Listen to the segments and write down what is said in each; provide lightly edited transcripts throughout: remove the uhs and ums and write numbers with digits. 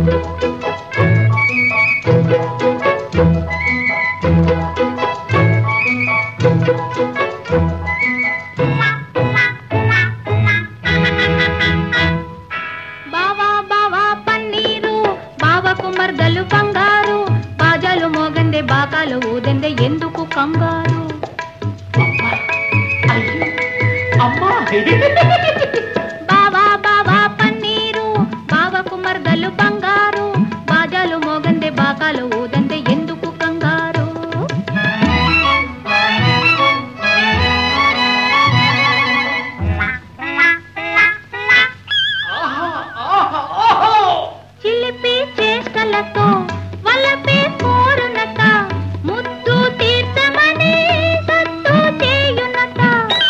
బావా బావా పన్నీరు బావకు మర్దలు బంగారు బాజాలు మోగందే బాకాలు ఊదందే ఎందుకు కంగారు బావా బావా పన్నీరు బావకు మర్దలు బంగారు బాజాలు మోగందే బాకాలు ఊదందే ఎందుకు కంగారు చిలిపి చేష్టలతో వలపే కోరునట ముద్దు తీర్చమని సత్తు చేయునట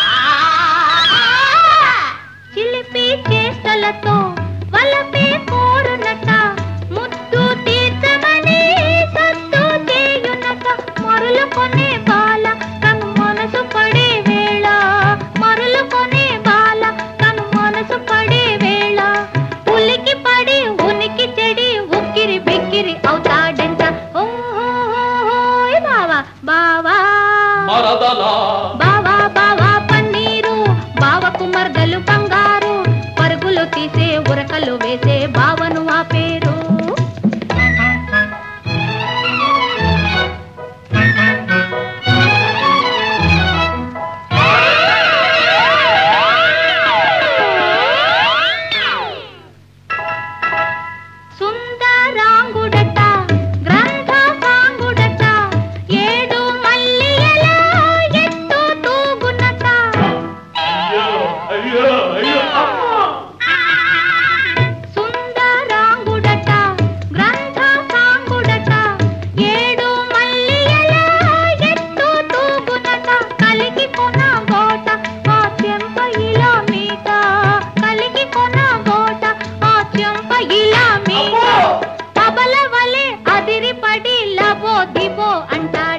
చిలిపి చేష్టలతో వలపే కోరునట ముద్దు తీర్చమని సత్తు చేయునట మరులు కొనే బాల తను మనసు పడే వేళ మరులు కొనే బాల తను మనసు పడే వేళ ఉలికి పడి ఉనికి చెడి ఉక్కిరి బిక్కిరి అవుతాడంట ఓహోయ్ బావా బావా బావా బావా పన్నీరు బావకు మర్దలు బంగారు పరుగులు తీసే ఉరకలు వేసే బావను ఆ పేరు సుందరాంగుడట గ్రంథ సాంగుడట ఏడు మల్లియల ఎత్తు తూగునట సుందరాంగుడట గ్రంథ సాంగుడట ఏడు మల్లియల ఎత్తు తూగునట కలిగి కొన గోట ఆ చెంప ఇలా మీట కలిగి కొన గోట ఆ చెంప ఇలా మీట పబల వలె అదిరిపడి లబో దిబో అంటాడు